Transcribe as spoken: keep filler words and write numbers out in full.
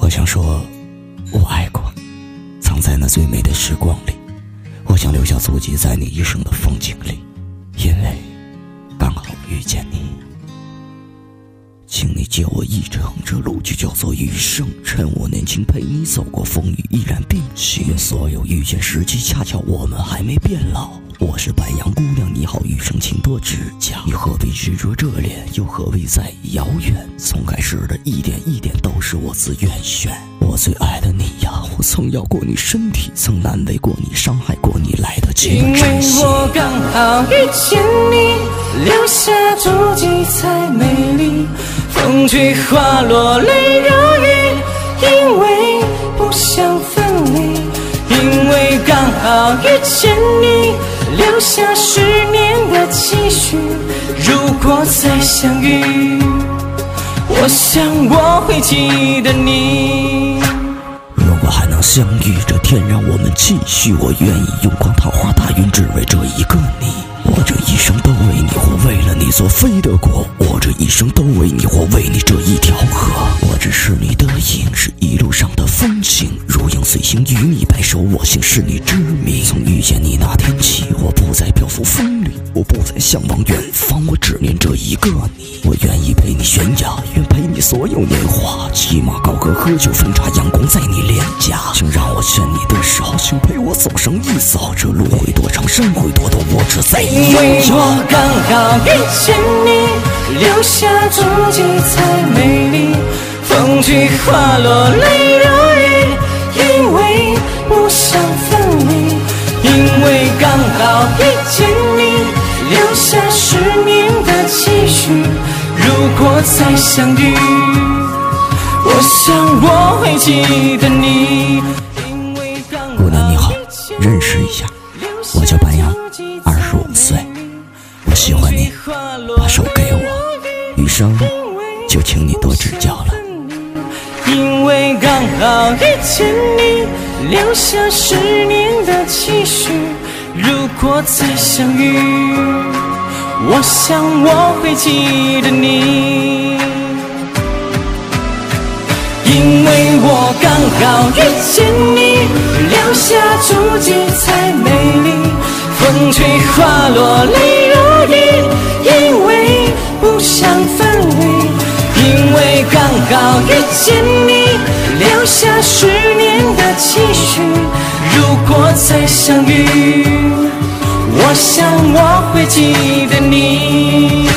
我想说，我爱过，藏在那最美的时光里。我想留下足迹在你一生的风景里，因为刚好遇见你。请你借我一程，这路就叫做余生。趁我年轻，陪你走过风雨，依然并行。愿所有遇见时机，恰巧我们还没变老。我是白杨姑娘，你好，余生请多指教。你何必执着这脸，又何为在意遥远？从开始的一点一点，都是我自愿选。我最爱的你呀，我曾要过你身体，曾难为过你，伤害过你，来得及的珍惜。 因为我刚好遇见你，留下足迹才美丽。风吹花落泪如雨，因为不想分离。因为刚好遇见你，留下十年的期许。如果再相遇，我想我会记得你。 如果还能相遇，这天让我们继续。我愿意用光桃花大运，只为这一个你。我这一生都为你活，为了你做飞得过。我这一生都为你活，为你这一条河。我只是你的影，是一路上的风景。如影随形，与你白首我心，是你之名。从遇见你那天起，我不再漂浮风里，我不再向往远方，我只念这一个你。我愿意陪你悬崖，愿陪你所有年华。骑马高歌，喝酒分茶，阳光在你脸颊。请让我牵你的手，请陪我走上一遭。这路会多长，山会多陡，我只在意。 因为我刚好遇见你，留下足迹才美丽。风吹花落泪如雨，因为不想分离。因为刚好遇见你，留下十年的期许。如果再相遇，我想我会记得你。 姑娘你好，认识一下，我叫白杨，二十五岁，我喜欢你，把手给我，余生就请你多指教了。 因为刚好遇见你，留下十年的期许。如果再相遇，我想我会记得你。因为我刚好遇见你，留下足迹才美丽。风吹花落泪如雨，因为不想分离。因为刚好遇见你，留下十年的期许。如果再相遇，我想我会记得你。